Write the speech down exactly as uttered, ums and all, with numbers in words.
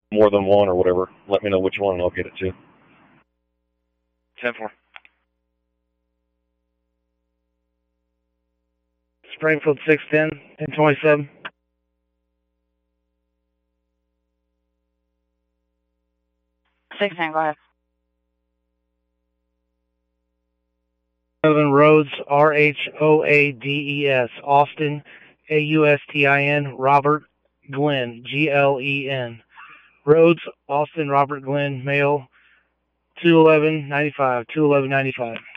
more than one or whatever, let me know which one and I'll get it to. ten four. Springfield six ten, ten twenty-seven. six ten, go ahead. Seven Rhodes, R H O A D E S, Austin, A U S T I N, Robert Glenn, G L E N. Rhodes, Austin, Robert Glenn, male, two eleven ninety-five, two eleven ninety-five.